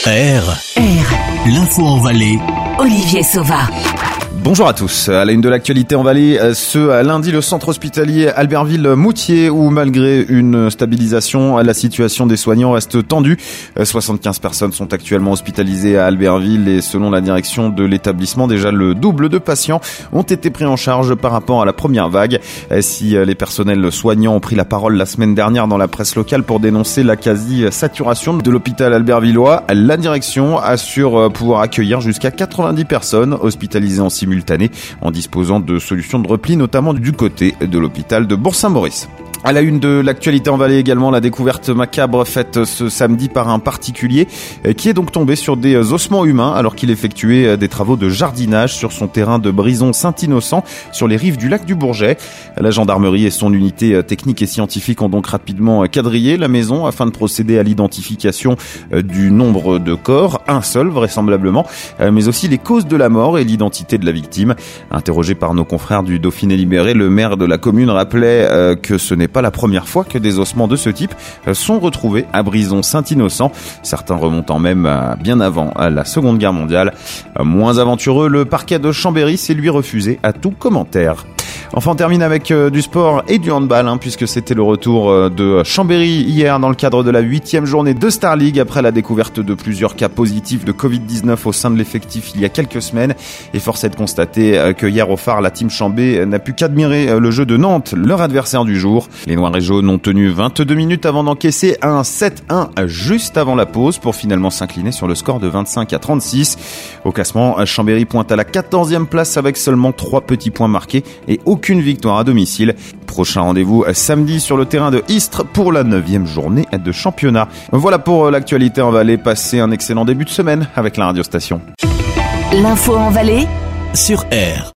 L'info en Valais. Olivier Sauva. Bonjour à tous. À la une de l'actualité en Valais, ce lundi, le centre hospitalier Albertville-Moutier, où malgré une stabilisation, la situation des soignants reste tendue. 75 personnes sont actuellement hospitalisées à Albertville et selon la direction de l'établissement, déjà le double de patients ont été pris en charge par rapport à la première vague. Si les personnels soignants ont pris la parole la semaine dernière dans la presse locale pour dénoncer la quasi-saturation de l'hôpital albertvillois, la direction assure pouvoir accueillir jusqu'à 90 personnes hospitalisées en simultané en disposant de solutions de repli, notamment du côté de l'hôpital de Bourg-Saint-Maurice. À la une de l'actualité en Valais également, la découverte macabre faite ce samedi par un particulier qui est donc tombé sur des ossements humains alors qu'il effectuait des travaux de jardinage sur son terrain de Brison-Saint-Innocent sur les rives du lac du Bourget. La gendarmerie et son unité technique et scientifique ont donc rapidement quadrillé la maison afin de procéder à l'identification du nombre de corps, un seul vraisemblablement, mais aussi les causes de la mort et l'identité de la victime. Interrogé par nos confrères du Dauphiné Libéré, le maire de la commune rappelait que ce n'est pas la première fois que des ossements de ce type sont retrouvés à Brison-Saint-Innocent, certains remontant même bien avant la Seconde Guerre mondiale. Moins aventureux, le parquet de Chambéry s'est lui refusé à tout commentaire. Enfin, on termine avec du sport et du handball, puisque c'était le retour de Chambéry hier dans le cadre de la 8e journée de Star League après la découverte de plusieurs cas positifs de Covid-19 au sein de l'effectif il y a quelques semaines. Et force est de constater que hier au phare, la team Chambé n'a pu qu'admirer le jeu de Nantes, leur adversaire du jour. Les Noirs et Jaunes ont tenu 22 minutes avant d'encaisser un 7-1 juste avant la pause pour finalement s'incliner sur le score de 25-36. Au classement, Chambéry pointe à la 14e place avec seulement 3 petits points marqués et aucune victoire à domicile. Prochain rendez-vous samedi sur le terrain de Istres pour la 9e journée de championnat. Voilà pour l'actualité en Valais. Passez un excellent début de semaine avec la radiostation. L'info en Valais Sur R.